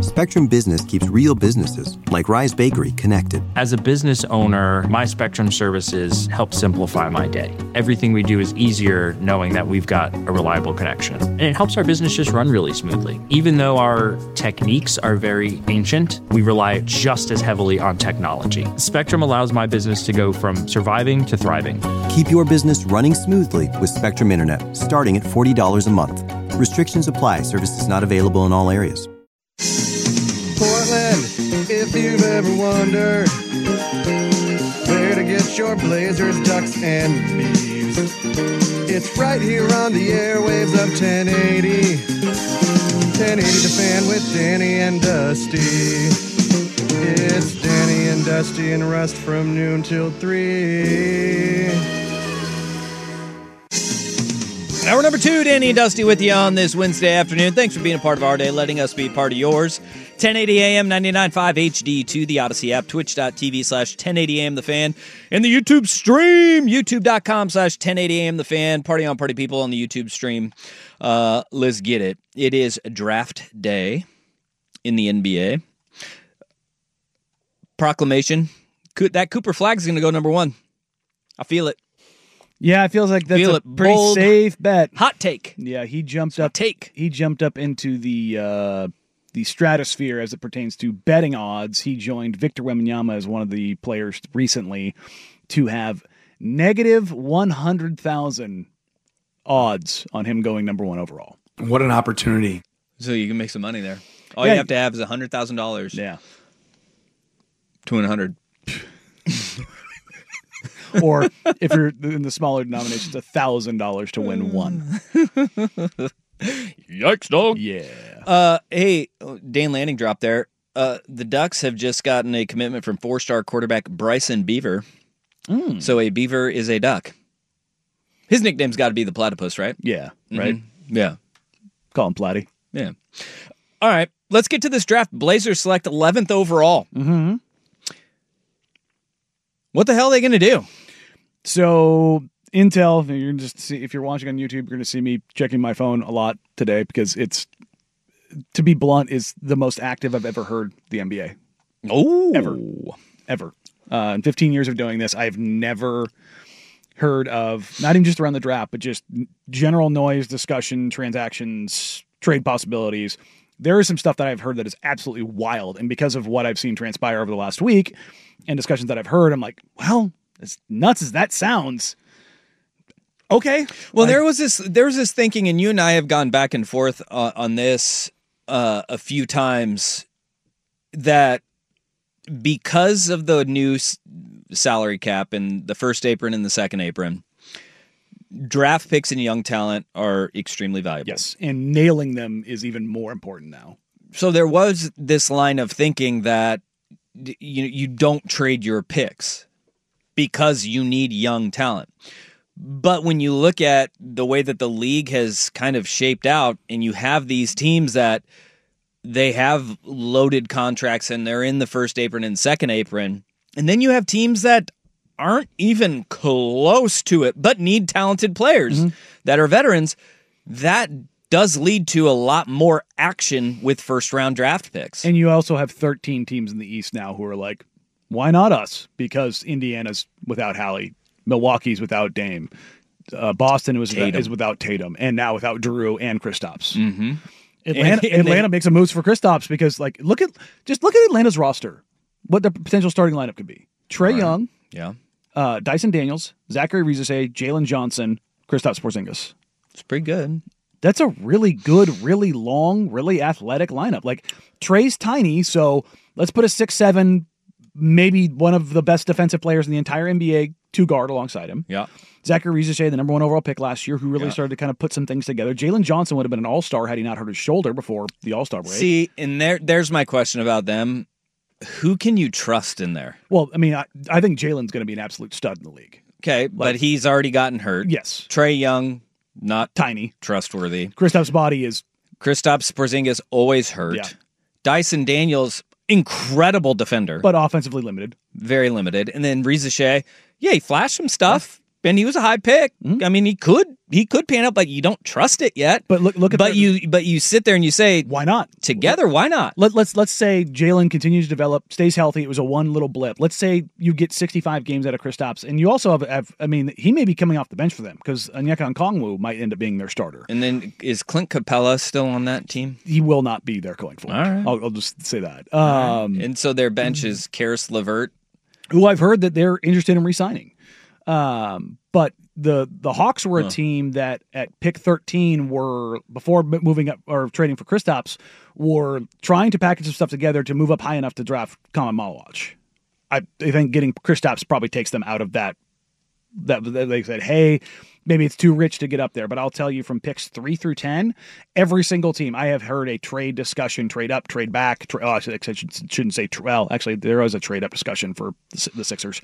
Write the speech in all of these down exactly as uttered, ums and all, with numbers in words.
Spectrum Business keeps real businesses, like Rise Bakery, connected. As a business owner, my Spectrum services help simplify my day. Everything we do is easier knowing that we've got a reliable connection. And it helps our business just run really smoothly. Even though our techniques are very ancient, we rely just as heavily on technology. Spectrum allows my business to go from surviving to thriving. Keep your business running smoothly with Spectrum Internet, starting at forty dollars a month. Restrictions apply. Services not available in all areas. Portland, if you've ever wondered where to get your Blazers, Ducks, and Beavs, it's right here on the airwaves of ten eighty. ten eighty The Fan with Danny and Dusty. It's Danny and Dusty and Rust from noon till three. Hour number two, Danny and Dusty with you on this Wednesday afternoon. Thanks for being a part of our day, letting us be part of yours. ten eighty A M, ninety-nine point five H D two, the Odyssey app, twitch.tv slash 1080 AM The Fan, and the YouTube stream, youtube.com slash 1080 AM The Fan. Party on, party people on the YouTube stream. Uh, let's get it. It is draft day in the N B A. Proclamation. That Cooper Flag is going to go number one. I feel it. Yeah, it feels like that's Feel a it. pretty Bold. Hot bet. Hot take. Yeah, he jumped up. Take. He jumped up into the uh, the stratosphere as it pertains to betting odds. He joined Victor Wembanyama as one of the players recently to have negative one hundred thousand odds on him going number one overall. What an opportunity! So you can make some money there. All Yeah. you have to have is one hundred thousand dollars. Yeah. To one hundred. Or if you're in the smaller denominations, one thousand dollars to win one. Yikes, dog. Yeah. Uh, hey, Dane Lanning dropped there. Uh, the Ducks have just gotten a commitment from four-star quarterback Bryson Beaver. Mm. So a beaver is a duck. His nickname's got to be the platypus, right? Yeah, right? Mm-hmm. Yeah. Call him Platty. Yeah. All right, let's get to this draft. Blazers select eleventh overall. Mm-hmm. What the hell are they going to do? So Intel, you're gonna just see, if you're watching on YouTube, you're going to see me checking my phone a lot today because it's, to be blunt, is the most active I've ever heard the N B A. Oh, ever, ever. Uh, in fifteen years of doing this, I've never heard of, not even just around the draft, but just general noise, discussion, transactions, trade possibilities. There is some stuff that I've heard that is absolutely wild, and because of what I've seen transpire over the last week and discussions that I've heard, I'm like, well, as nuts as that sounds, okay. Well, like, there was this there was this thinking, and you and I have gone back and forth uh, on this uh, a few times, that because of the new s- salary cap and the first apron and the second apron, draft picks and young talent are extremely valuable. yes, and nailing them is even more important now. So there was this line of thinking that d- you you don't trade your picks because you need young talent. But when you look at the way that the league has kind of shaped out, and you have these teams that they have loaded contracts and they're in the first apron and second apron, and then you have teams that aren't even close to it but need talented players mm-hmm. that are veterans, that does lead to a lot more action with first-round draft picks. And you also have thirteen teams in the East now who are like, why not us? Because Indiana's without Hallie, Milwaukee's without Dame, uh, Boston was without, is without Tatum, and now without Drew and Kristaps. Mm-hmm. Atlanta, and, and Atlanta they, makes a moves for Kristaps because, like, look at just look at Atlanta's roster, what the potential starting lineup could be: Trae right. Young, yeah, uh, Dyson Daniels, Zachary Rizese, Jalen Johnson, Kristaps Porzingis. It's pretty good. That's a really good, really long, really athletic lineup. Like, Trae's tiny, so let's put a six seven, maybe one of the best defensive players in the entire N B A to guard alongside him. Yeah. Zachary Rizese, the number one overall pick last year, who really yeah. started to kind of put some things together. Jalen Johnson would have been an all-star had he not hurt his shoulder before the all-star break. See, and there, there's my question about them. Who can you trust in there? Well, I mean, I, I think Jalen's going to be an absolute stud in the league. Okay, like, but he's already gotten hurt. Yes. Trae Young, not tiny, trustworthy. Kristaps' body is... Kristaps Porzingis always hurt. Yeah. Dyson Daniels, incredible defender. But offensively limited. Very limited. And then Rizese, yeah, he flashed some stuff. and he was a high pick. Mm-hmm. I mean, he could he could pan up, but you don't trust it yet. But look, look at but the, you but you sit there and you say, why not together? Why not? Let, let's let's say Jalen continues to develop, stays healthy. It was a one little blip. Let's say you get sixty-five games out of Kristaps, and you also have, have I mean, he may be coming off the bench for them because Onyeka Okongwu might end up being their starter. And then is Clint Capella still on that team? He will not be there going forward. All right. I'll, I'll just say that. Um, right. And so their bench is Karis LeVert, who I've heard that they're interested in re-signing. Um, but the the Hawks were a huh. team that at pick thirteen were, before moving up or trading for Kristaps, were trying to package some stuff together to move up high enough to draft Colin Malwatch. I, I think getting Kristaps probably takes them out of that. That they said, hey, maybe it's too rich to get up there. But I'll tell you, from picks three through ten, every single team I have heard a trade discussion, trade up, trade back. Tra- oh, I shouldn't, shouldn't say tra- well. Actually, there was a trade up discussion for the, the Sixers.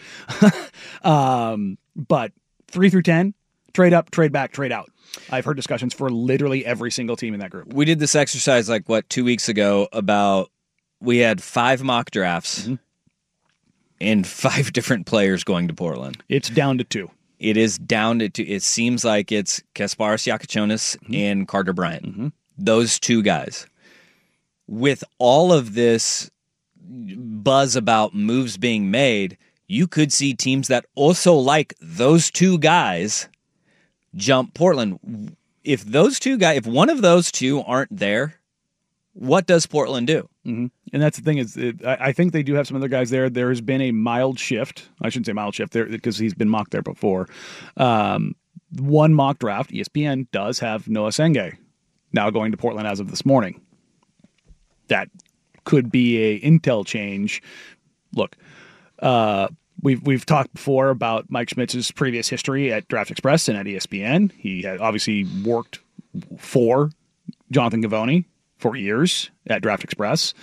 um, but three through ten, trade up, trade back, trade out. I've heard discussions for literally every single team in that group. We did this exercise like what two weeks ago about we had five mock drafts. Mm-hmm. And five different players going to Portland. It's down to two. It is down to two. It seems like it's Kasparis Yakachonis mm-hmm. and Carter Bryant. Mm-hmm. Those two guys. With all of this buzz about moves being made, you could see teams that also like those two guys jump Portland. If those two guys, if one of those two aren't there, what does Portland do? Mm-hmm. And that's the thing is, it, I, I think they do have some other guys there. There has been a mild shift. I shouldn't say mild shift there because he's been mocked there before. Um, one mock draft, E S P N does have Noah Senge now going to Portland as of this morning. That could be a intel change. Look, uh, we've we've talked before about Mike Schmitz's previous history at Draft Express and at E S P N. He had obviously worked for Jonathan Givony for years at Draft Express.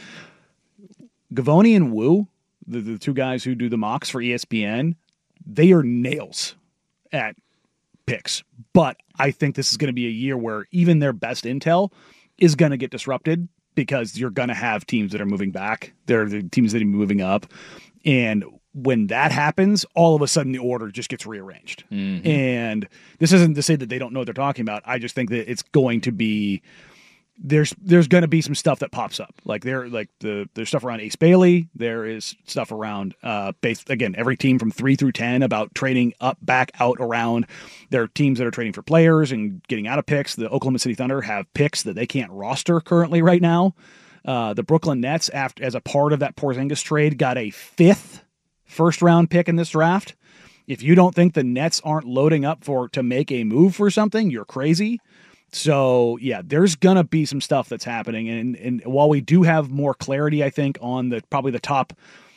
Givony and Wu, the, the two guys who do the mocks for E S P N, they are nails at picks. But I think this is going to be a year where even their best intel is going to get disrupted because you're going to have teams that are moving back. There are the teams that are moving up. And when that happens, all of a sudden the order just gets rearranged. Mm-hmm. And this isn't to say that they don't know what they're talking about. I just think that it's going to be... There's there's going to be some stuff that pops up. Like there like the there's stuff around Ace Bailey. There is stuff around uh base again every team from three through ten about trading up, back, out, around. There are teams that are trading for players and getting out of picks. The Oklahoma City Thunder have picks that they can't roster currently right now. Uh, the Brooklyn Nets, after as a part of that Porzingis trade, got a fifth first round pick in this draft. If you don't think the Nets aren't loading up for to make a move for something, you're crazy. So, yeah, there's going to be some stuff that's happening. And, and while we do have more clarity, I think, on the probably the top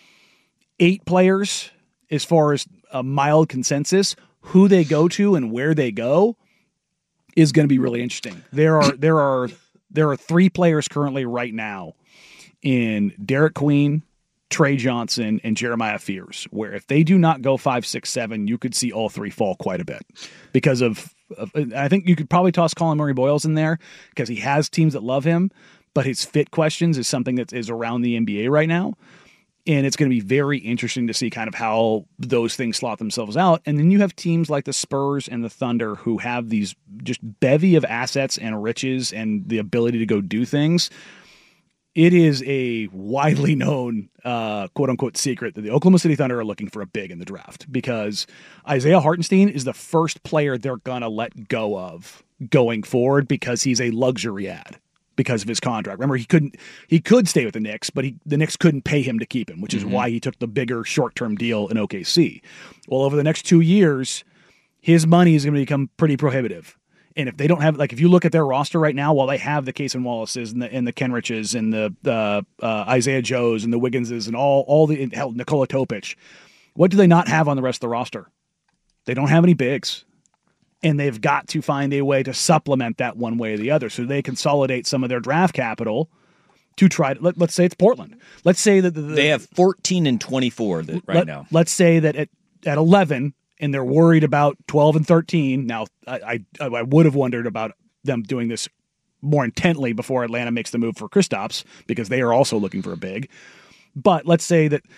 eight players as far as a mild consensus, who they go to and where they go is going to be really interesting. There are there are there are three players currently right now in Derek Queen, Trey Johnson, and Jeremiah Fears, where if they do not go five, six, seven, you could see all three fall quite a bit because of I think you could probably toss Colin Murray Boyles in there because he has teams that love him, but his fit questions is something that is around the N B A right now. And it's going to be very interesting to see kind of how those things slot themselves out. And then you have teams like the Spurs and the Thunder who have these just bevy of assets and riches and the ability to go do things. It is a widely known, uh, quote unquote, secret that the Oklahoma City Thunder are looking for a big in the draft because Isaiah Hartenstein is the first player they're going to let go of going forward because he's a luxury ad because of his contract. Remember, he couldn't, he could stay with the Knicks, but he, the Knicks couldn't pay him to keep him, which is mm-hmm. why he took the bigger short-term deal in O K C. Well, over the next two years, his money is going to become pretty prohibitive. And if they don't have, like, if you look at their roster right now, while they have the Cason Wallaces and the and the Kenriches and the uh, uh, Isaiah Joes and the Wigginses and all all the hell, Nikola Topic, what do they not have on the rest of the roster? They don't have any bigs, and they've got to find a way to supplement that one way or the other. So they consolidate some of their draft capital to try. To, let, let's say it's Portland. Let's say that the, the, they have fourteen and twenty-four that, right let, now. Let's say that at at eleven. And they're worried about twelve and thirteen. Now, I, I I would have wondered about them doing this more intently before Atlanta makes the move for Kristaps because they are also looking for a big. But let's say that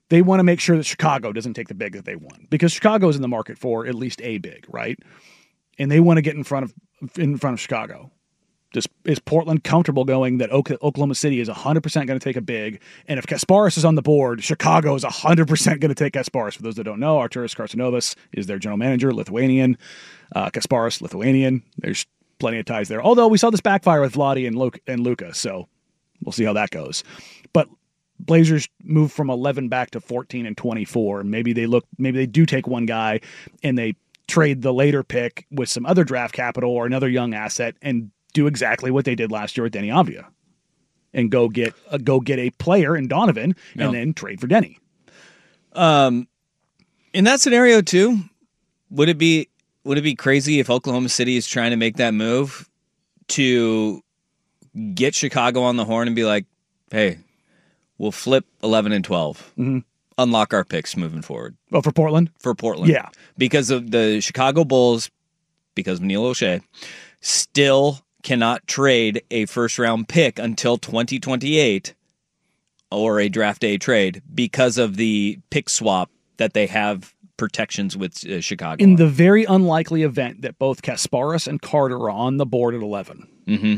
they want to make sure that Chicago doesn't take the big that they want, because Chicago is in the market for at least a big, right? And they want to get in front of in front of Chicago. Does, is Portland comfortable going that Oklahoma City is one hundred percent going to take a big? And if Kasparis is on the board, Chicago is one hundred percent going to take Kasparis. For those that don't know, Arturas Karstanovas is their general manager, Lithuanian. Uh, Kasparis, Lithuanian. There's plenty of ties there. Although we saw this backfire with Vladi and, Luke, and Luka, so we'll see how that goes. But Blazers move from eleven back to fourteen and twenty-four. Maybe they look. Maybe they do take one guy and they trade the later pick with some other draft capital or another young asset and do exactly what they did last year with Denny Avdia and go get uh, go get a player in Donovan and no. then trade for Denny. Um, in that scenario too, would it be would it be crazy if Oklahoma City is trying to make that move to get Chicago on the horn and be like, hey, we'll flip eleven and twelve, mm-hmm. unlock our picks moving forward. Oh, for Portland? For Portland. Yeah. Because of the Chicago Bulls, because of Neil O'Shea, still cannot trade a first-round pick until twenty twenty-eight or a draft day trade because of the pick swap that they have protections with uh, Chicago. In the very unlikely event that both Kasparis and Carter are on the board at eleven, mm-hmm.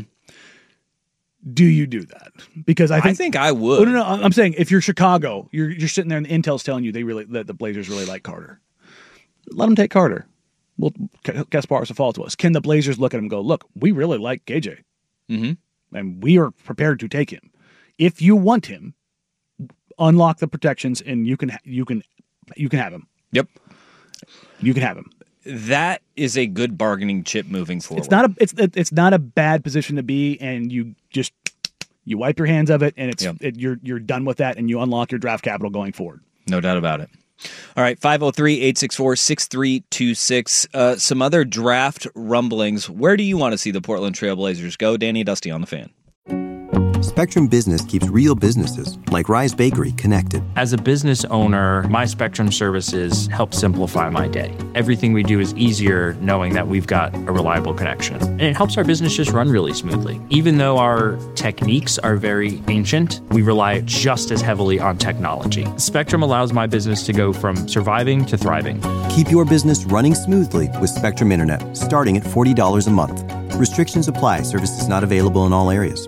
do you do that? Because I think I, think I would. Oh, no, no, I'm saying if you're Chicago, you're you're sitting there and the intel's telling you they really that the Blazers really like Carter. Let them take Carter. Well, Kasparis will fall to us. Can the Blazers look at him and go, look, we really like K J, mm-hmm. and we are prepared to take him. If you want him, unlock the protections, and you can you can you can have him. Yep, you can have him. That is a good bargaining chip moving forward. It's not a it's it's not a bad position to be, and you just you wipe your hands of it, and it's yep. it, you're you're done with that, and you unlock your draft capital going forward. No doubt about it. All right, five oh three, eight six four, six three two six. Uh, some other draft rumblings. Where do you want to see the Portland Trail Blazers go? Danny Dusty on the Fan. Spectrum Business keeps real businesses, like Rise Bakery, connected. As a business owner, my Spectrum services help simplify my day. Everything we do is easier knowing that we've got a reliable connection. And it helps our business just run really smoothly. Even though our techniques are very ancient, we rely just as heavily on technology. Spectrum allows my business to go from surviving to thriving. Keep your business running smoothly with Spectrum Internet, starting at forty dollars a month. Restrictions apply. Services not available in all areas.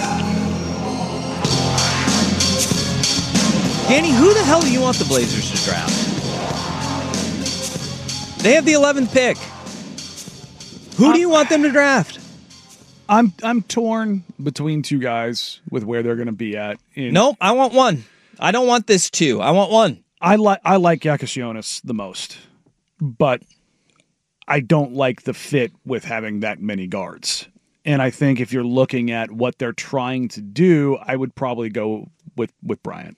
Danny, who the hell do you want the Blazers to draft? They have the eleventh pick. Who do you want them to draft? I'm I'm torn between two guys with where they're going to be at. In, Nope, I want one. I don't want this two. I want one. I like I like Yakashionis the most, but I don't like the fit with having that many guards. And I think if you're looking at what they're trying to do, I would probably go with with Bryant.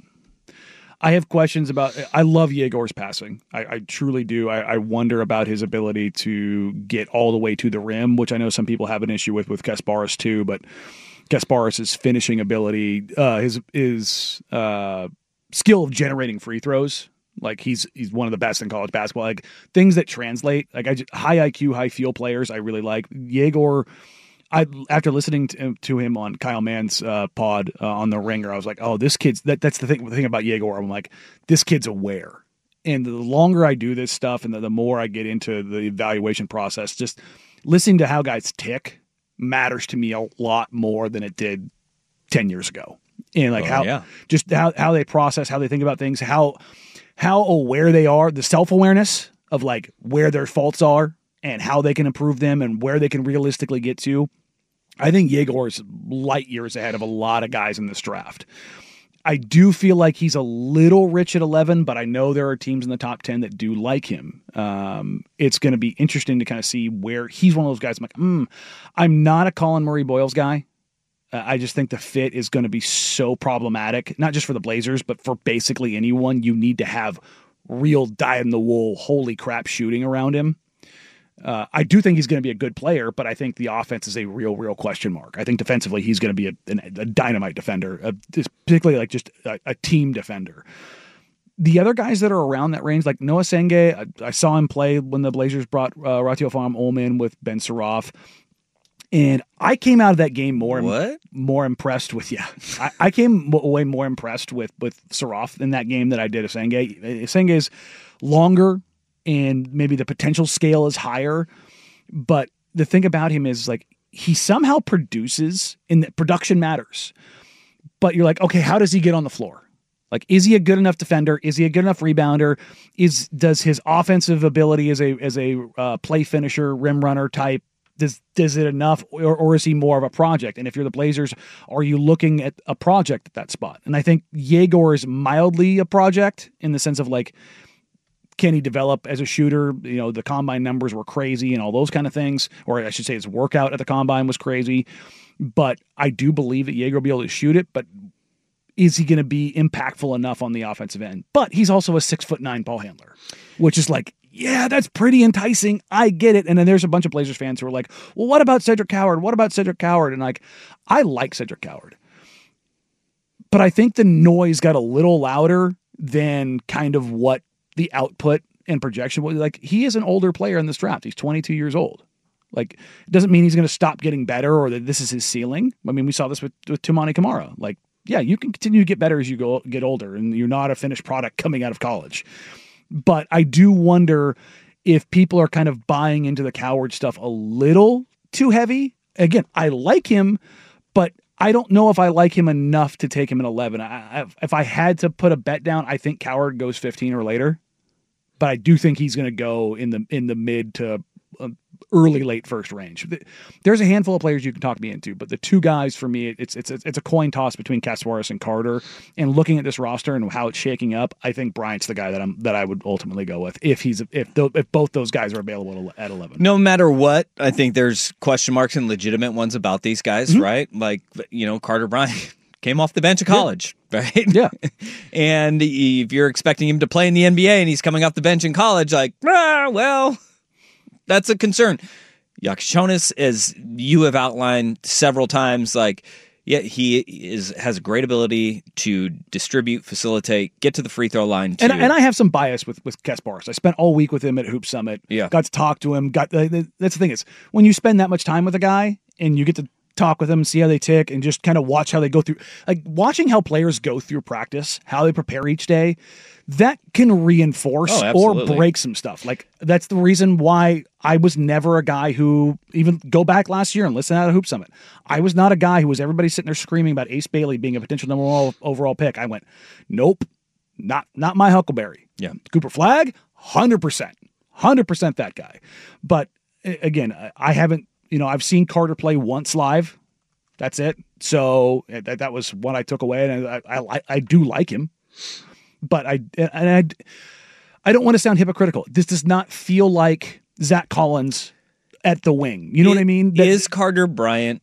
I have questions about – I love Yegor's passing. I, I truly do. I, I wonder about his ability to get all the way to the rim, which I know some people have an issue with with Kasparis too, but Kasparis' finishing ability, uh, his his uh, skill of generating free throws, like he's he's one of the best in college basketball. Like things that translate, like I just, high I Q, high feel players I really like. Yegor – I after listening to, to him on Kyle Mann's uh, pod uh, on The Ringer, I was like, "Oh, this kid's that, that's the thing. The thing about Yegor, I'm like, this kid's aware." And the longer I do this stuff, and the, the more I get into the evaluation process, just listening to how guys tick matters to me a lot more than it did ten years ago. And like oh, how yeah. just how how they process, how they think about things, how how aware they are, the self awareness of like where their faults are and how they can improve them and where they can realistically get to. I think Yegor is light years ahead of a lot of guys in this draft. I do feel like he's a little rich at eleven, but I know there are teams in the top ten that do like him. Um, it's going to be interesting to kind of see where he's one of those guys. I'm like, hmm, I'm not a Colin Murray-Boyles guy. Uh, I just think the fit is going to be so problematic, not just for the Blazers, but for basically anyone. You need to have real dyed-in-the-wool, holy crap shooting around him. Uh, I do think he's going to be a good player, but I think the offense is a real, real question mark. I think defensively he's going to be a, a dynamite defender, a, particularly like just a, a team defender. The other guys that are around that range, like Noah Senge, I, I saw him play when the Blazers brought uh, Ratio Farm Ullman with Ben Saroff. And I came out of that game more What? more impressed with yeah. I, I came away more impressed with with Saroff in that game than I did Asenge. Asenge's longer and maybe the potential scale is higher, but the thing about him is like he somehow produces, and that production matters. But you're like, okay, how does he get on the floor? Like, is he a good enough defender? Is he a good enough rebounder? Is does his offensive ability as a as a uh, play finisher, rim runner type, does does it enough, or, or is he more of a project? And if you're the Blazers, are you looking at a project at that spot? And I think Yegor is mildly a project in the sense of like, can he develop as a shooter? You know, the combine numbers were crazy and all those kind of things, or I should say his workout at the combine was crazy. But I do believe that Yegor will be able to shoot it, but is he going to be impactful enough on the offensive end? But he's also a six foot nine ball handler, which is like, yeah, that's pretty enticing. I get it. And then there's a bunch of Blazers fans who are like, well, what about Cedric Howard? What about Cedric Howard? And like, I like Cedric Howard, but I think the noise got a little louder than kind of what the output and projection was. Like, he is an older player in this draft. He's twenty-two years old. Like, it doesn't mean he's going to stop getting better or that this is his ceiling. I mean, we saw this with, with Toumani Camara. Like, yeah, you can continue to get better as you go get older, and you're not a finished product coming out of college. But I do wonder if people are kind of buying into the Coward stuff a little too heavy. Again, I like him, but I don't know if I like him enough to take him at eleven. I, I, if I had to put a bet down, I think Coward goes fifteen or later. But I do think he's going to go in the in the mid to uh, early late first range. There's a handful of players you can talk me into, but the two guys for me, it's it's it's a coin toss between Kasparis and Carter. And looking at this roster and how it's shaking up, I think Bryant's the guy that I'm that I would ultimately go with if he's if th- if both those guys are available at eleven. No matter what, I think there's question marks and legitimate ones about these guys, mm-hmm. right? Like, you know, Carter Bryant came off the bench of college, yeah. right? Yeah. And if you're expecting him to play in the N B A and he's coming off the bench in college, like, ah, well, that's a concern. Yakashonis, as you have outlined several times, like, yeah, he is has a great ability to distribute, facilitate, get to the free throw line too. And, and I have some bias with with Kasparis. I spent all week with him at Hoop Summit. Yeah, got to talk to him. Got uh, that's the thing is when you spend that much time with a guy and you get to talk with them, see how they tick, and just kind of watch how they go through. Like watching how players go through practice, how they prepare each day, that can reinforce oh, or break some stuff. Like that's the reason why I was never a guy who even go back last year and listen out of Hoop Summit. I was not a guy who was everybody sitting there screaming about Ace Bailey being a potential number one overall pick. I went, nope, not not my Huckleberry. Yeah, Cooper Flagg, one hundred percent, one hundred percent that guy. But again, I haven't. You know, I've seen Carter play once live. That's it. So that, that was what I took away, and I, I I do like him, but I and I I don't want to sound hypocritical. This does not feel like Zach Collins at the wing. You know it, what I mean? That, is Carter Bryant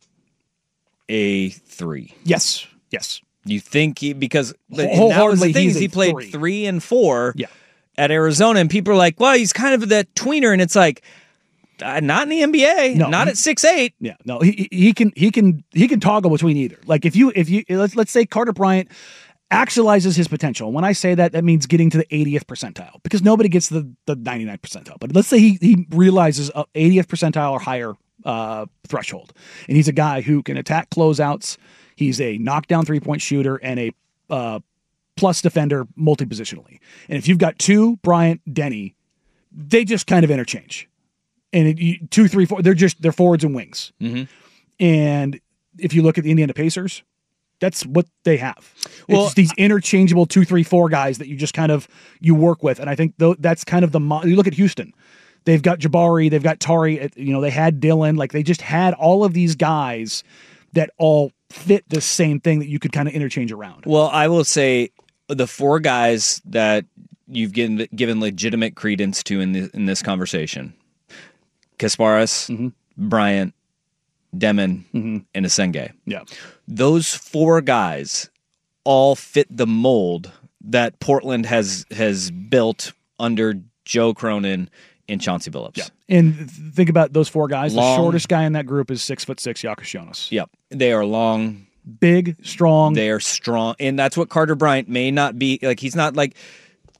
a three? Yes. Yes. You think he because wholeheartedly the thing he's is he played three. three and four yeah. at Arizona, and people are like, well, he's kind of that tweener, and it's like. Uh, not in the N B A, no, not he, at six eight. Yeah, no, he he can he can he can toggle between either. Like if you if you let's let's say Carter Bryant actualizes his potential. When I say that, that means getting to the eightieth percentile because nobody gets the the ninety-ninth percentile. But let's say he he realizes a eightieth percentile or higher uh, threshold, and he's a guy who can attack closeouts. He's a knockdown three point shooter and a uh, plus defender multi-positionally. And if you've got two Bryant Denny, they just kind of interchange. And it, you, two, three, four, they're just, they're forwards and wings. Mm-hmm. And if you look at the Indiana Pacers, that's what they have. Well, it's these interchangeable two, three, four guys that you just kind of, you work with. And I think th- that's kind of the, mo- you look at Houston, they've got Jabari, they've got Tari, you know, they had Dylan, like they just had all of these guys that all fit the same thing that you could kind of interchange around. Well, I will say the four guys that you've given, given legitimate credence to in, the, in this conversation, Kasparis, mm-hmm. Bryant, Demon, mm-hmm. and Asenge. Yeah. Those four guys all fit the mold that Portland has has built under Joe Cronin and Chauncey Billups. Yeah. And think about those four guys. Long, the shortest guy in that group is six foot six Yakashonis. Yep. They are long. Big, strong. They are strong. And that's what Carter Bryant may not be. Like, he's not like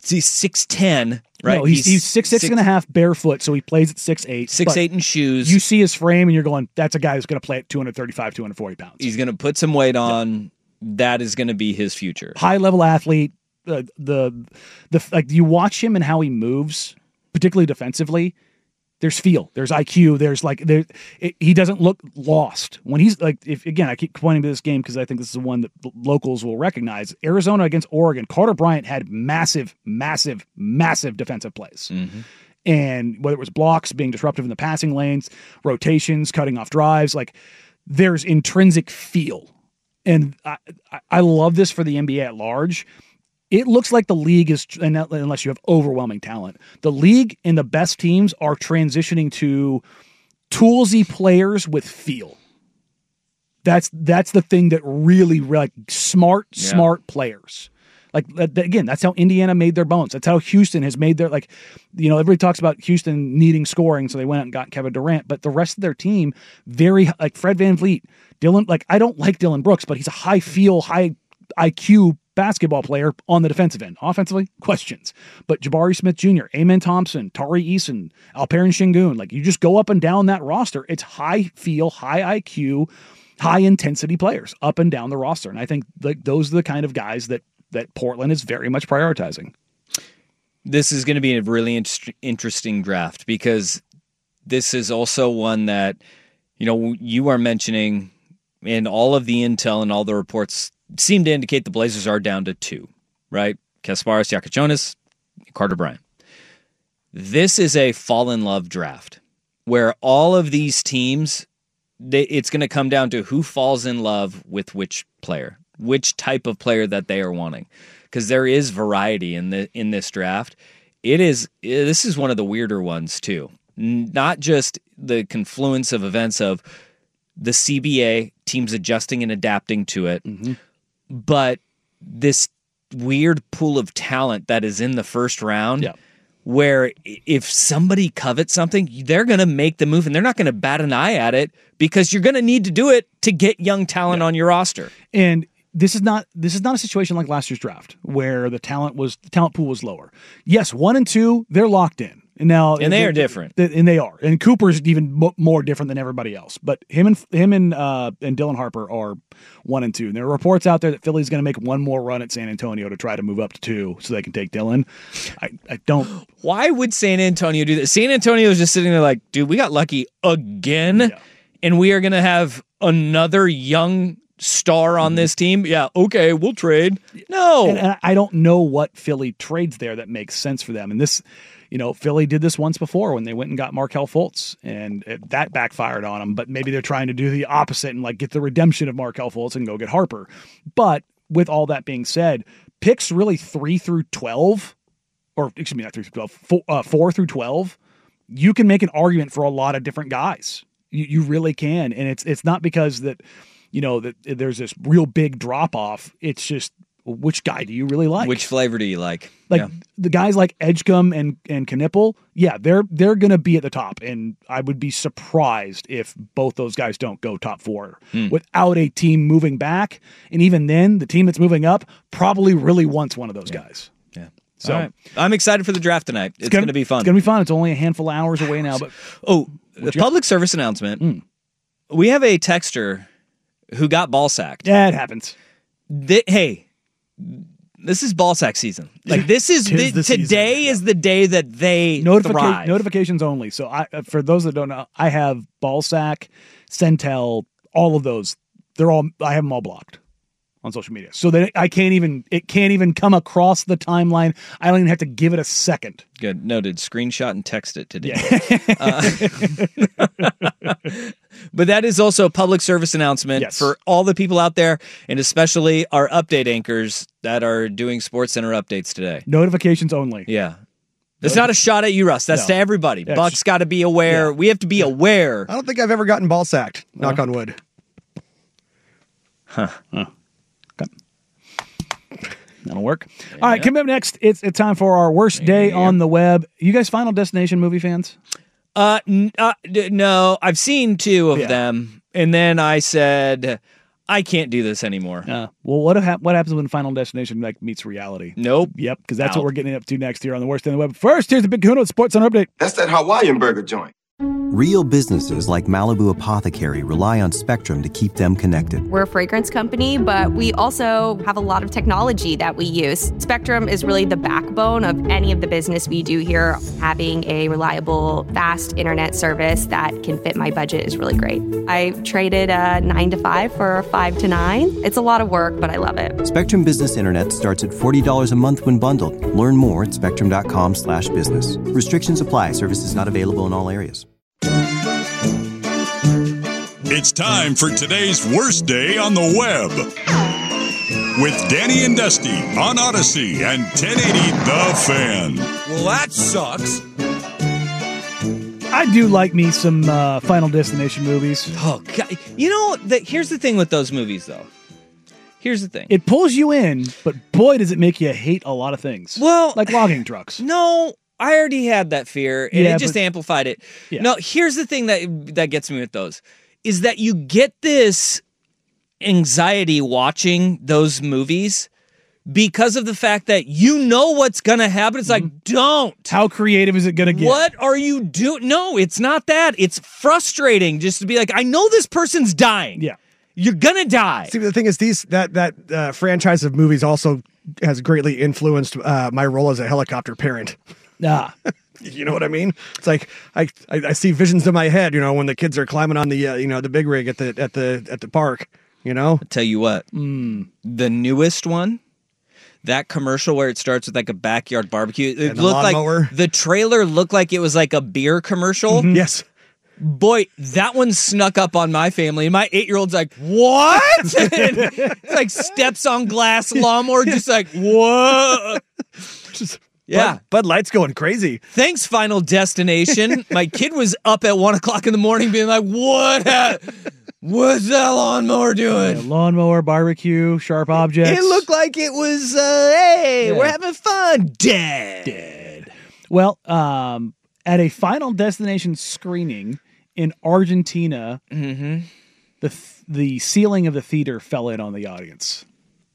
he's six ten, right? No, he's, he's six, six, six and a half barefoot, so he plays at six eight. Six eight in shoes. You see his frame, and you're going, that's a guy who's going to play at two thirty-five, two forty pounds. He's going to put some weight on. Yeah. That is going to be his future. High level athlete. Uh, the the like you watch him and how he moves, particularly defensively. There's feel, there's I Q, there's like there. It, he doesn't look lost when he's like. If again, I keep pointing to this game because I think this is the one that locals will recognize. Arizona against Oregon, Carter Bryant had massive, massive, massive defensive plays. Mm-hmm. And whether it was blocks, being disruptive in the passing lanes, rotations, cutting off drives, like there's intrinsic feel. And I, I love this for the N B A at large. It looks like the league is, unless you have overwhelming talent, the league and the best teams are transitioning to toolsy players with feel. That's that's the thing that really, like smart, yeah. smart players. Like, again, that's how Indiana made their bones. That's how Houston has made their, like, you know, everybody talks about Houston needing scoring, so they went out and got Kevin Durant, but the rest of their team, very, like Fred VanVleet, Dylan, like, I don't like Dylan Brooks, but he's a high feel, high I Q basketball player on the defensive end. Offensively, questions. But Jabari Smith Junior, Amen Thompson, Tari Eason, Alperen Şengün, like, you just go up and down that roster. It's high feel, high I Q, high intensity players up and down the roster. And I think like those are the kind of guys that that Portland is very much prioritizing. This is going to be a really in- interesting draft because this is also one that, you know, you are mentioning, and all of the intel and all the reports seem to indicate the Blazers are down to two, right? Kasparas, Jakubonis, Carter Bryant. This is a fall in love draft where all of these teams, they, it's going to come down to who falls in love with which player, which type of player that they are wanting, because there is variety in the in this draft. It is this is one of the weirder ones too. Not just the confluence of events of the C B A teams adjusting and adapting to it, mm-hmm. but this weird pool of talent that is in the first round. Yeah. Where if somebody covets something, they're going to make the move, and they're not going to bat an eye at it because you're going to need to do it to get young talent yeah. on your roster. And This is not this is not a situation like last year's draft where the talent was the talent pool was lower. Yes, one and two, they're locked in. And now and they are different. And they are. And Cooper's even more different than everybody else. But him and him and uh, and Dylan Harper are one and two. And there are reports out there that Philly's going to make one more run at San Antonio to try to move up to two so they can take Dylan. I, I don't. Why would San Antonio do that? San Antonio is just sitting there like, dude, we got lucky again, yeah. and we are going to have another young star on this team. Yeah, okay, we'll trade. No. And, and I don't know what Philly trades there that makes sense for them. And this, you know, Philly did this once before when they went and got Markelle Fultz, and it, that backfired on them. But maybe they're trying to do the opposite and like get the redemption of Markelle Fultz and go get Harper. But with all that being said, picks really three through twelve, or excuse me, not three through twelve, four, uh, four through twelve, you can make an argument for a lot of different guys. You, you really can. And it's it's not because that, you know, that there's this real big drop off. It's just, which guy do you really like? Which flavor do you like? Like yeah. the guys like Edgecombe and and Knipple, yeah, they're they're going to be at the top, and I would be surprised if both those guys don't go top four mm. without a team moving back. And even then, the team that's moving up probably really wants one of those yeah. guys. Yeah. So right. I'm excited for the draft tonight. It's, it's going to be fun. It's going to be fun. It's only a handful of hours away now. But oh, the public got? service announcement. Mm. We have a texter who got ball sacked. Yeah, it happens. The, hey, this is ball sack season. Like this is the, the today season. is the day that they Notifica- thrive. Notifications only. So I, for those that don't know, I have ball sack, Centel, all of those. They're all. I have them all blocked on social media, so that I can't even. It can't even come across the timeline. I don't even have to give it a second. Good. Noted. Screenshot and text it today. Yeah. uh, but that is also a public service announcement yes. for all the people out there, and especially our update anchors that are doing SportsCenter updates today. Notifications only. Yeah. It's not a shot at you, Russ. That's no. to everybody. Yeah, Buck's got to be aware. Yeah. We have to be aware. I don't think I've ever gotten ball sacked. Knock oh. on wood. Huh. huh. That'll work. Yeah. All right, coming up next, it's it's time for our worst day yeah. on the web. You guys Final Destination movie fans? Uh, n- uh d- no, I've seen two of yeah. them, and then I said, I can't do this anymore. Uh, well, what ha- what happens when Final Destination like meets reality? Nope. Yep, because that's Out. what we're getting up to next here on the Worst in the Web. First, here's the Big Kahuna Sports Center update. That's that Hawaiian burger joint. Real businesses like Malibu Apothecary rely on Spectrum to keep them connected. We're a fragrance company, but we also have a lot of technology that we use. Spectrum is really the backbone of any of the business we do here. Having a reliable, fast internet service that can fit my budget is really great. I traded a nine to five for a five to nine. It's a lot of work, but I love it. Spectrum Business Internet starts at forty dollars a month when bundled. Learn more at spectrum.com slash business. Restrictions apply. Services not available in all areas. It's time for today's worst day on the web. With Danny and Dusty on Odyssey and ten eighty The Fan. Well, that sucks. I do like me some uh, Final Destination movies. Oh, God. You know, the, here's the thing with those movies, though. Here's the thing. It pulls you in, but boy, does it make you hate a lot of things. Well, like logging trucks. No, I already had that fear, and Yeah, it just but- amplified it. Yeah. No, here's the thing that that gets me with those, is that you get this anxiety watching those movies because of the fact that you know what's going to happen. It's Mm-hmm. like, don't. How creative is it going to get? What are you doing? No, it's not that. It's frustrating just to be like, I know this person's dying. Yeah. You're going to die. See, the thing is, these that that uh, franchise of movies also has greatly influenced uh, my role as a helicopter parent. Ah. You know what I mean? It's like I, I I see visions in my head. You know, when the kids are climbing on the uh, you know the big rig at the at the at the park. You know, I'll tell you what, Mm. the newest one, that commercial where it starts with like a backyard barbecue, it And the looked like lawnmower. the trailer looked like it was like a beer commercial. yes. Boy, that one snuck up on my family. And my eight-year-old's like, what? It's like steps on glass lawnmower, just like, whoa. Just Yeah. Bud, Bud Light's going crazy. Thanks, Final Destination. My kid was up at one o'clock in the morning being like, what? ha- What's that lawnmower doing? Yeah, lawnmower, barbecue, sharp objects. It looked like it was, uh, hey, Yeah. we're having fun. Dead. dead. Well, um, at a Final Destination screening in Argentina, Mm-hmm. the th- the ceiling of the theater fell in on the audience.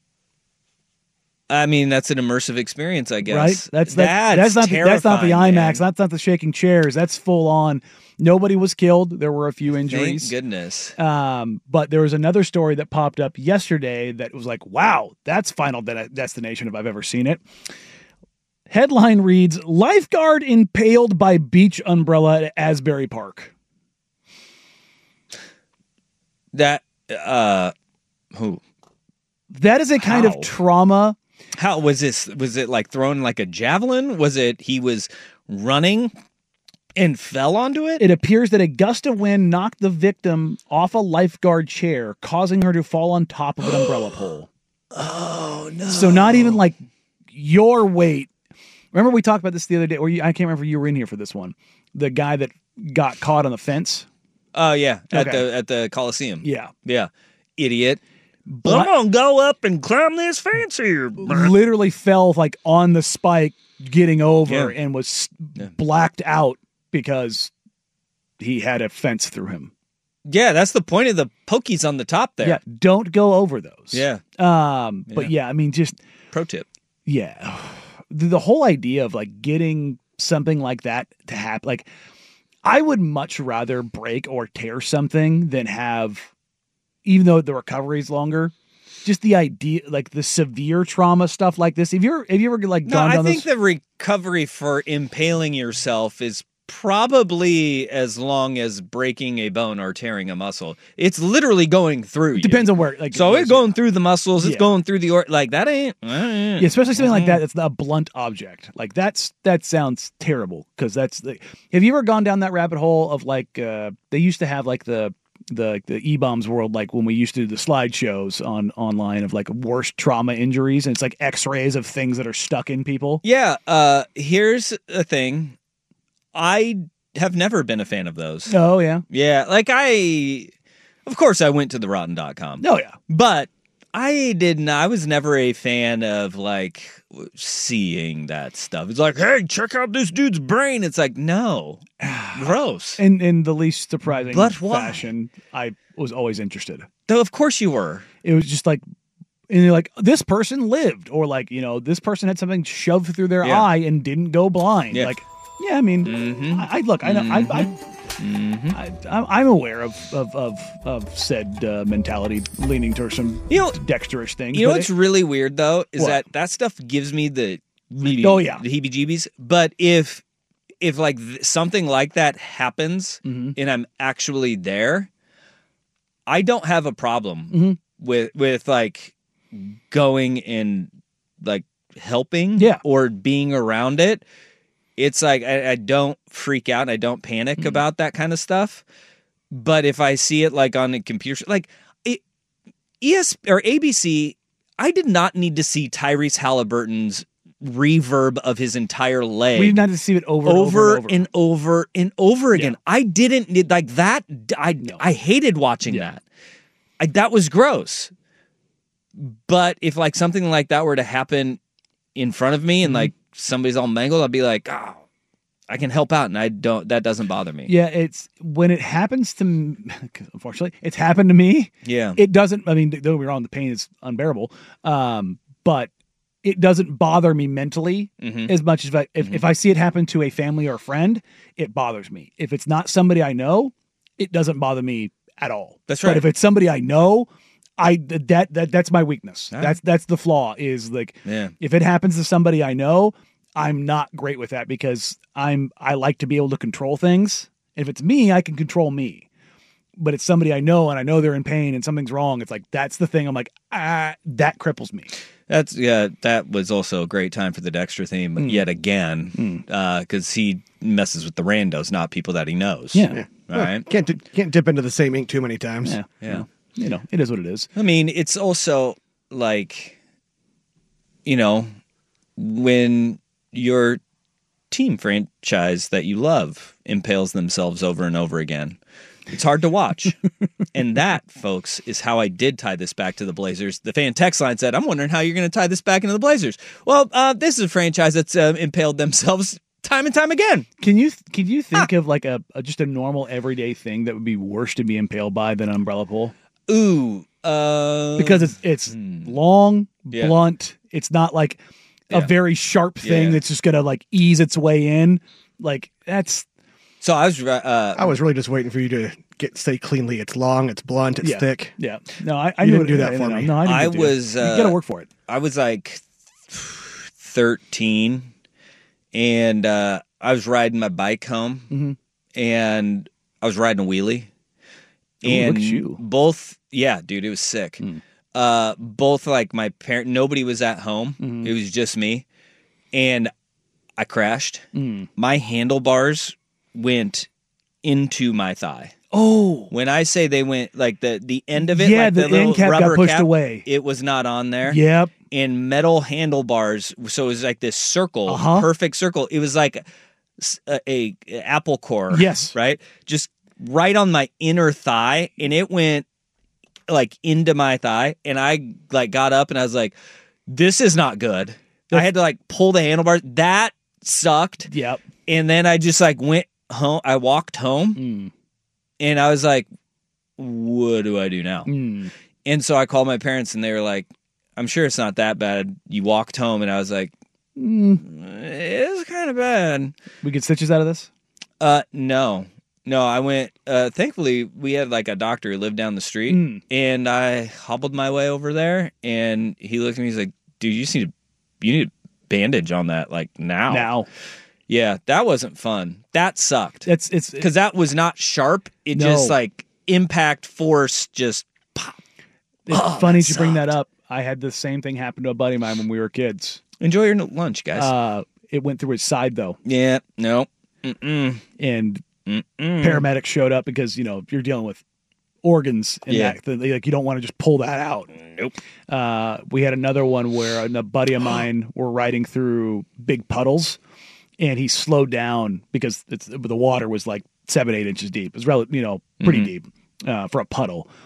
I mean, that's an immersive experience, I guess. Right? That's that, that's, not the, that's not the terrifying, IMAX. man. That's not the shaking chairs. That's full on. Nobody was killed. There were a few Thank injuries. goodness. Um, but there was another story that popped up yesterday that was like, wow, that's Final De- Destination if I've ever seen it. Headline reads, lifeguard impaled by beach umbrella at Asbury Park. That, uh, who? That is a kind How? of trauma. How was this? Was it like thrown like a javelin? Was it he was running and fell onto it? It appears that a gust of wind knocked the victim off a lifeguard chair, causing her to fall on top of an umbrella pole. Oh, no. So not even like your weight. Remember we talked about this the other day, or you, I can't remember if you were in here for this one. The guy that got caught on the fence. Oh, yeah. At Okay. the at the Coliseum. Yeah. Yeah. Idiot. Bla- I'm going to go up and climb this fence here. literally fell like on the spike getting over Yeah. and was Yeah. blacked out because he had a fence through him. Yeah, that's the point of the pokies on the top there. Yeah, don't go over those. Yeah. Um, but yeah, I mean, just Pro tip. yeah, the, the whole idea of like getting something like that to happen, like I would much rather break or tear something than have, even though the recovery is longer. Just the idea, like the severe trauma stuff like this. If you're, if you ever like No, gone I down think those, the recovery for impaling yourself is probably as long as breaking a bone or tearing a muscle. It's literally going through you. it depends on where. Like, So it it's goes, going through the muscles. It's Yeah. going through the or like that ain't. yeah, especially something like that. That's a blunt object. Like that's that sounds terrible because that's the. Have you ever gone down that rabbit hole of like uh, they used to have like the the the E-Bombs world, like when we used to do the slideshows on online of like worst trauma injuries, and it's like X-rays of things that are stuck in people. Yeah. Uh. Here's a thing. I have never been a fan of those. Oh yeah, Yeah. Like I, of course, I went to the rotten dot com. oh yeah. But I didn't. I was never a fan of like seeing that stuff. It's like, hey, check out this dude's brain. It's like, no, gross. In in the least surprising But why? fashion, I was always interested. Though, of course, you were. It was just like, and you're like, this person lived, or like, you know, this person had something shoved through their Yeah. eye and didn't go blind. Yeah. Like, yeah, I mean, Mhm. I, I look, I know, I, I, Mhm. I, I'm- I'm aware of of of, of said uh, mentality leaning towards some You know, dexterous things. you know but what's it- really weird though is What? that that stuff gives me the Oh, yeah. the heebie-jeebies. But if if like th- something like that happens Mhm. and I'm actually there, I don't have a problem Mhm. with with like going and like helping Yeah. or being around it. It's like I, I don't freak out and I don't panic Mm-hmm. about that kind of stuff. But if I see it like on a computer, like it, E S or A B C, I did not need to see Tyrese Halliburton's reverb of his entire leg we did not have to see it over, and over over, and over. and over and over again. Yeah. I didn't need like that. I No. I hated watching Yeah. that. I, that was gross. But if like something like that were to happen in front of me and Mm-hmm. like somebody's all mangled, I'd be like, oh, I can help out, and I don't. That doesn't bother me. Yeah, it's when it happens to me, 'cause unfortunately, it's happened to me. Yeah. It doesn't, I mean, don't get me wrong, the pain is unbearable. Um, but it doesn't bother me mentally Mhm. as much as if I, if, if I see it happen to a family or a friend, it bothers me. If it's not somebody I know, it doesn't bother me at all. That's But right. if it's somebody I know, I that that that's my weakness. Yeah. That's that's the flaw. Is like Yeah. if it happens to somebody I know, I'm not great with that because I'm I like to be able to control things. If it's me, I can control me. But it's somebody I know and I know they're in pain and something's wrong. It's like that's the thing. I'm like, ah, that cripples me. That's yeah. That was also a great time for the Dexter theme Mm. yet again, because he messes with the randos, not people that he knows. Yeah. All right. Can't di- can't dip into the same ink too many times. Yeah. Yeah. You know, it is what it is. I mean, it's also like, you know, when your team franchise that you love impales themselves over and over again, it's hard to watch. And that, folks, is how I did tie this back to the Blazers. The fan text line said, I'm wondering how you're going to tie this back into the Blazers. Well, uh, this is a franchise that's uh, impaled themselves time and time again. Can you can you think of like a, a just a normal everyday thing that would be worse to be impaled by than an umbrella pole? Ooh. Uh, Because it's it's long, Yeah. blunt. It's not like a Yeah. very sharp thing Yeah. that's just gonna like ease its way in. Like that's So I was... Uh, I was really just waiting for you to get say cleanly. It's long, it's blunt, it's yeah, thick. Yeah. No, I, I You knew didn't do that no, for no, me. No, I, didn't I do it. was, You uh, gotta work for it. I was like thirteen, and uh, I was riding my bike home, Mhm. and I was riding a wheelie. Ooh, and look at you. both, yeah, dude, it was sick. Mm. Uh, both like my parent, nobody was at home. Mhm. It was just me, and I crashed. Mm. My handlebars went into my thigh. Oh, When I say they went like the the end of it, yeah, like the, the, little end cap rubber got pushed cap, away. it was not on there. Yep. And metal handlebars, so it was like this circle, Uh-huh. perfect circle. It was like a, a, a apple core, Yes. right, just right on my inner thigh, and it went like into my thigh, and I like got up and I was like, "This is not good." I had to like pull the handlebars. That sucked. Yep. And then I just like went home. I walked home, Mm. and I was like, "What do I do now?" Mm. And so I called my parents, and they were like, I'm sure it's not that bad. You walked home, and I was like, Mm. it's kind of bad. We get stitches out of this. Uh, no. No, I went, uh, thankfully, we had like a doctor who lived down the street, Mm. and I hobbled my way over there, and he looked at me, he's like, dude, you just need a, you need a bandage on that, like now. Now Yeah, that wasn't fun. That sucked. it's it's Because that was not sharp. It No. just like impact force just pop. It's Oh, funny that you bring that sucked. up. I had the same thing happen to a buddy of mine when we were kids. Enjoy your lunch, guys. Uh, it went through his side though, yeah, no. Mm-mm. and Mm-mm. paramedics showed up because you know you're dealing with organs and Yeah. that that- like you don't want to just pull that out. Nope. Uh, we had another one where a buddy of mine were riding through big puddles, and he slowed down because it's, the water was like seven eight inches deep. It was rel- you know pretty Mhm. deep uh, for a puddle.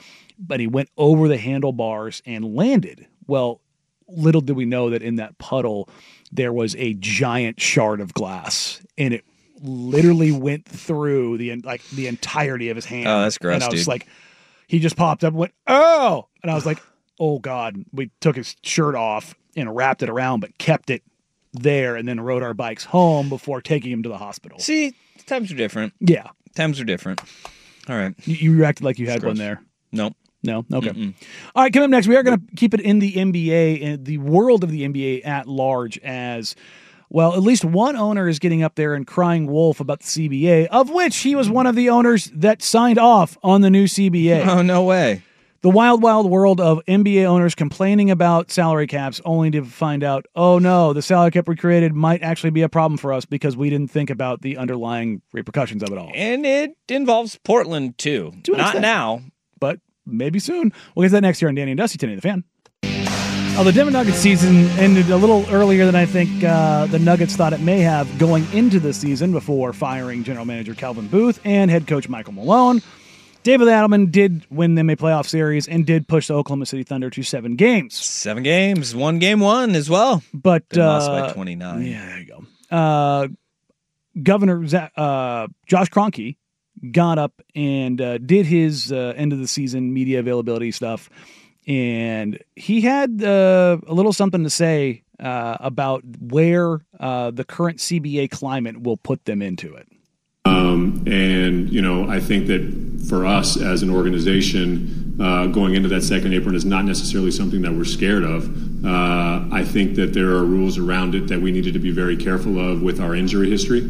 but he went over the handlebars and landed. Well, little did we know that in that puddle there was a giant shard of glass, and it literally went through the like the entirety of his hand. Oh, that's gross, And I was dude. like, he just popped up and went, oh! And I was like, oh, God. We took his shirt off and wrapped it around, but kept it there and then rode our bikes home before taking him to the hospital. See, times are different. Yeah. Times are different. All right. You, you reacted like you had Gross. one there. Nope. No? Okay. All right, coming up next, we are going to keep it in the N B A, in the world of the N B A at large, as, well, at least one owner is getting up there and crying wolf about the C B A, of which he was one of the owners that signed off on the new C B A. Oh, no way. The wild, wild world of N B A owners complaining about salary caps, only to find out, oh no, the salary cap we created might actually be a problem for us because we didn't think about the underlying repercussions of it all. And it involves Portland, too. To an Not extent. now. But maybe soon. We'll get to that next year on Danny and Dusty, Tenny the Fan. Oh, the Denver Nuggets season ended a little earlier than I think uh, the Nuggets thought it may have going into the season before firing general manager Calvin Booth and head coach Michael Malone. David Adelman did win them a playoff series and did push the Oklahoma City Thunder to seven games. Seven games. One game one as well. But They uh, lost by twenty-nine. Yeah, there you go. Uh, Governor Zach, uh, Josh Kroenke got up and uh, did his uh, end of the season media availability stuff, and he had uh, a little something to say uh, about where uh, the current C B A climate will put them into it. Um, and, you know, I think that for us as an organization, uh, going into that second apron is not necessarily something that we're scared of. Uh, I think that there are rules around it that we needed to be very careful of with our injury history.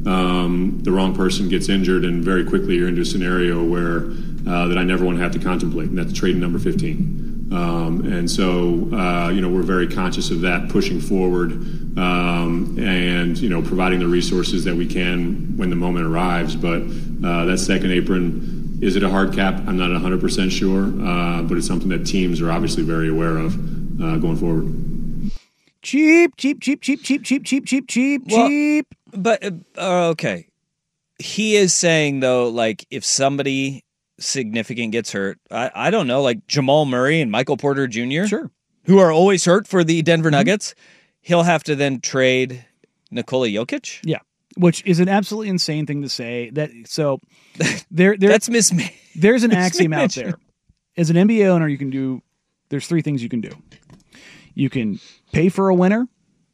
Um, the wrong person gets injured, and very quickly you're into a scenario where uh, that I never want to have to contemplate, and that's trading number fifteen. Um, and so, uh, you know, we're very conscious of that pushing forward um, and, you know, providing the resources that we can when the moment arrives. But uh, that second apron, is it a hard cap? I'm not one hundred percent sure, uh, but it's something that teams are obviously very aware of uh, going forward. Cheap, cheap, cheap, cheap, cheap, cheap, cheap, cheap, cheap, Well, cheap. But, uh, okay. He is saying, though, like, if somebody significant gets hurt, I, I don't know, like Jamal Murray and Michael Porter Junior Sure. who are always hurt for the Denver Nuggets, he'll have to then trade Nikola Jokic? Yeah, which is an absolutely insane thing to say. That so there, there That's misma- there's an axiom out mismanagement. there. As an N B A owner, you can do. There's three things you can do. You can pay for a winner,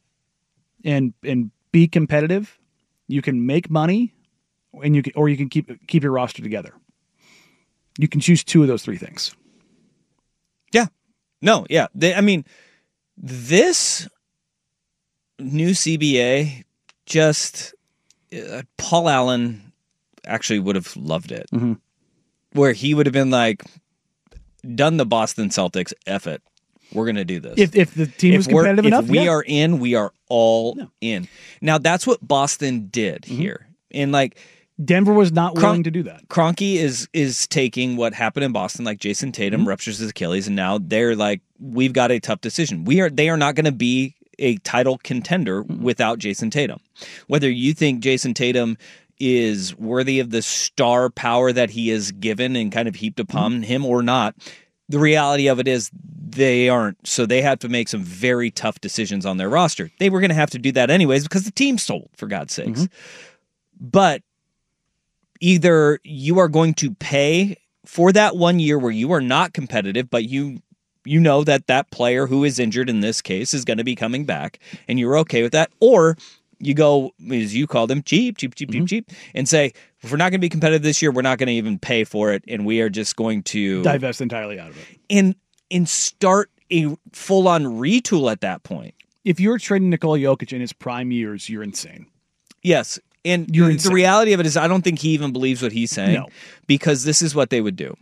and and be competitive. You can make money, and you can, or you can keep keep your roster together. You can choose two of those three things. Yeah. No, yeah. They, I mean, this new C B A just, uh, Paul Allen actually would have loved it. Mm-hmm. Where he would have been like, done the Boston Celtics, F it. We're going to do this. If if the team If is we're- competitive if enough, we yeah. are in, we are all Yeah. in. Now, that's what Boston did Mm-hmm. here. And like, Denver was not willing Cron- to do that. Kroenke is is taking what happened in Boston, like Jason Tatum Mm-hmm. ruptures his Achilles, and now they're like, we've got a tough decision. We are they are not going to be a title contender Mm-hmm. without Jason Tatum. Whether you think Jason Tatum is worthy of the star power that he is given and kind of heaped upon Mm-hmm. him or not, the reality of it is they aren't. So they have to make some very tough decisions on their roster. They were going to have to do that anyways because the team sold, for God's sakes. Mm-hmm. But either you are going to pay for that one year where you are not competitive, but you you know that that player who is injured in this case is going to be coming back, and you're okay with that, or you go, as you call them, cheap, cheap, cheap, Mm-hmm. cheap, cheap, and say, if we're not going to be competitive this year, we're not going to even pay for it, and we are just going to Divest entirely out of it. and and start a full on retool at that point. If you're trading Nikola Jokic in his prime years, you're insane. Yes. And You're the insane. reality of it is I don't think he even believes what he's saying. No. Because this is what they would do.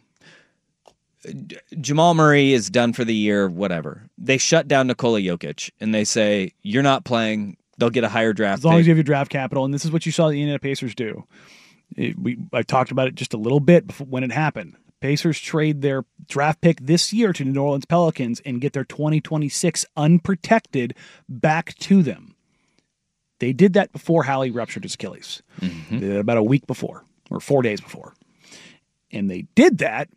J- Jamal Murray is done for the year, whatever. They shut down Nikola Jokic and they say, you're not playing. They'll get a higher draft As long pick. as you have your draft capital, and this is what you saw the Indiana Pacers do. It, we I talked about it just a little bit before, when it happened. Pacers trade their draft pick this year to the New Orleans Pelicans and get their twenty twenty-six unprotected back to them. They did that before Hallie ruptured his Achilles, Mm-hmm. They did it about a week before or four days before. And they did that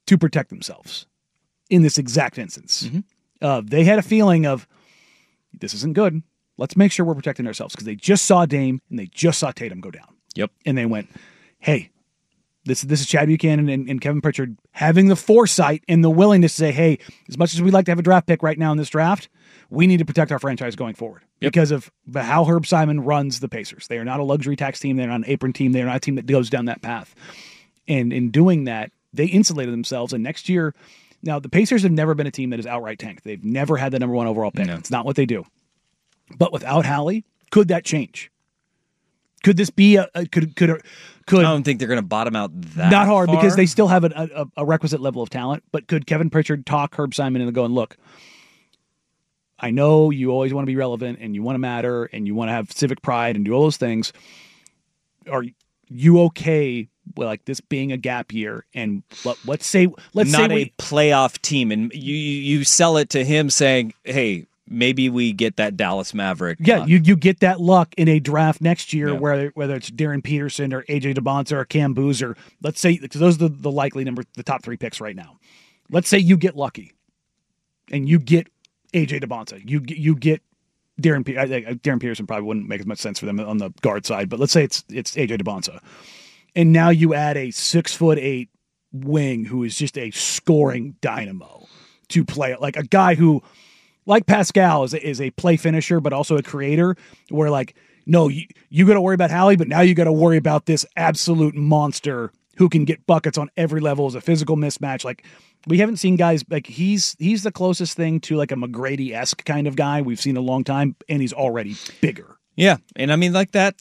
to protect themselves in this exact instance. Mm-hmm. Uh, they had a feeling of, this isn't good. Let's make sure we're protecting ourselves, because they just saw Dame and they just saw Tatum go down. Yep. And they went, hey, this, this is Chad Buchanan and, and Kevin Pritchard having the foresight and the willingness to say, hey, as much as we'd like to have a draft pick right now in this draft, we need to protect our franchise going forward yep. because of how Herb Simon runs the Pacers. They are not a luxury tax team. They're not an apron team. They're not a team that goes down that path. And in doing that, they insulated themselves. And next year, now the Pacers have never been a team that is outright tanked. They've never had the number one overall pick. No. It's not what they do. But without Hallie, could that change? Could this be a, a could could could? I don't think they're going to bottom out that not hard far. because they still have a, a, a requisite level of talent. But could Kevin Pritchard talk Herb Simon into going, look, I know you always want to be relevant and you want to matter and you want to have civic pride and do all those things. Are you okay with like this being a gap year? And let, let's say let's not say a we, playoff team, and you you sell it to him saying, hey, maybe we get that Dallas Maverick. Yeah, luck. you you get that luck in a draft next year, Yeah. whether whether it's Darren Peterson or A J DeBonta or Cam Boozer. Let's say, because those are the, the likely number, the top three picks right now. Let's say you get lucky, and you get A J DeBonta. You get- you get Darren Pe- I think Darren Peterson probably wouldn't make as much sense for them on the guard side, but let's say it's it's A J DeBonta, and now you add a six foot eight wing who is just a scoring dynamo to play like a guy who. Like Pascal is a, is a play finisher, but also a creator, where like, no, you, you got to worry about Hallie, but now you got to worry about this absolute monster who can get buckets on every level as a physical mismatch. Like, we haven't seen guys like he's he's the closest thing to like a McGrady-esque kind of guy we've seen in a long time, and he's already bigger. Yeah, and I mean like that.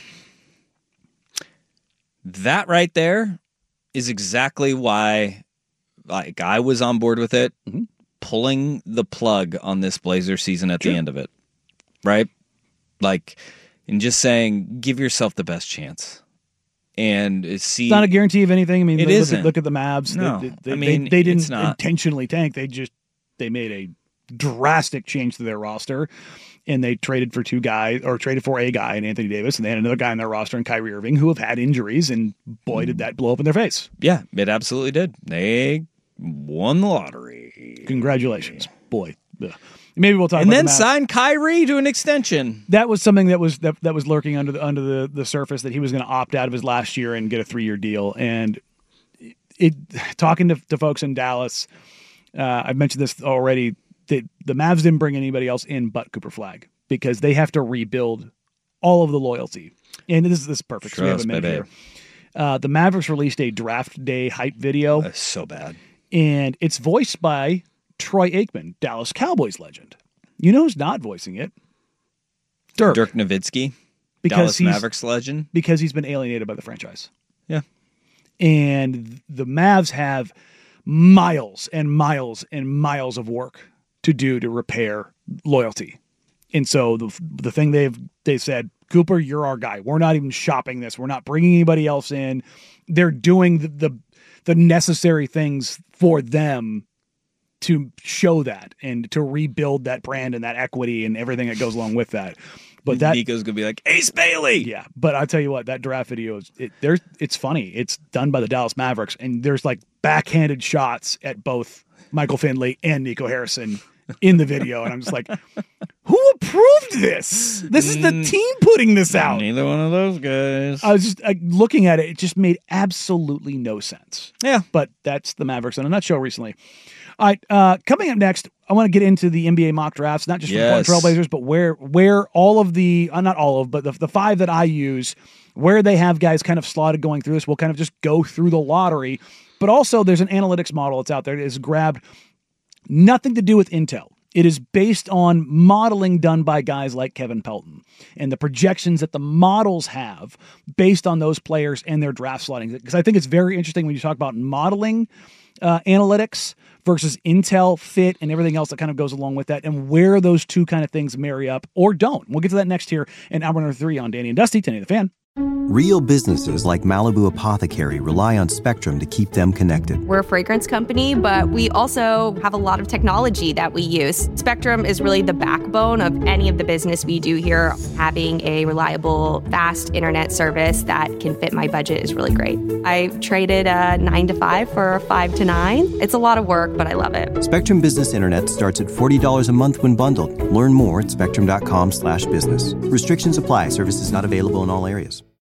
That right there is exactly why, like, I was on board with it. Mm-hmm. Pulling the plug on this Blazer season at sure. the end of it, right? Like, and just saying, give yourself the best chance, and see. It's not a guarantee of anything. I mean, it look, isn't. Look at the Mavs. No, they, they, I mean they, they didn't it's not. intentionally tank. They just they made a drastic change to their roster, and they traded for two guys, or traded for a guy in Anthony Davis, and they had another guy in their roster in Kyrie Irving who have had injuries, and boy, did that blow up in their face. Yeah, it absolutely did. They won the lottery. Congratulations, boy. Ugh. Maybe we'll talk. And about then the Mavs. sign Kyrie to an extension. That was something that was that, that was lurking under the under the, the surface, that he was going to opt out of his last year and get a three year deal. And it talking to, to folks in Dallas, uh, I've mentioned this already. That the Mavs didn't bring anybody else in but Cooper Flagg, because they have to rebuild all of the loyalty. And this is this is perfect. Trust, so we have a minute baby. here. Uh, the Mavericks released a draft day hype video. That's so bad. And it's voiced by Troy Aikman, Dallas Cowboys legend. You know who's not voicing it? Dirk. Dirk Nowitzki, because Dallas he's, Mavericks legend. Because he's been alienated by the franchise. Yeah. And the Mavs have miles and miles and miles of work to do to repair loyalty. And so the the thing they've they said, Cooper, you're our guy. We're not even shopping this. We're not bringing anybody else in. They're doing the the, the necessary things for them to show that and to rebuild that brand and that equity and everything that goes along with that. But that Nico's gonna be like Ace Bailey. Yeah, but I'll tell you what, that draft video is it, there's it's funny. It's done by the Dallas Mavericks, and there's like backhanded shots at both Michael Finley and Nico Harrison in the video, and I'm just like, who approved this? This is the team putting this out. Neither one of those guys. I was just uh, looking at it; it just made absolutely no sense. Yeah, but that's the Mavericks in a nutshell recently. All right, uh, coming up next, I want to get into the N B A mock drafts, not just for yes. the Portland Trailblazers, but where where all of the, uh, not all of, but the, the five that I use, where they have guys kind of slotted going through this. We'll kind of just go through the lottery. But also, there's an analytics model that's out there that is grabbed, nothing to do with Intel. It is based on modeling done by guys like Kevin Pelton and the projections that the models have based on those players and their draft slotting. Because I think it's very interesting when you talk about modeling uh, analytics versus Intel fit and everything else that kind of goes along with that, and where those two kind of things marry up or don't. We'll get to that next here in hour number three on Danny and Dusty, Danny the Fan. Real businesses like Malibu Apothecary rely on Spectrum to keep them connected. We're a fragrance company, but we also have a lot of technology that we use. Spectrum is really the backbone of any of the business we do here. Having a reliable, fast internet service that can fit my budget is really great. I traded a nine to five for a five to nine. It's a lot of work, but I love it. Spectrum Business Internet starts at forty dollars a month when bundled. Learn more at spectrum dot com slash business. Restrictions apply. Services not available in all areas.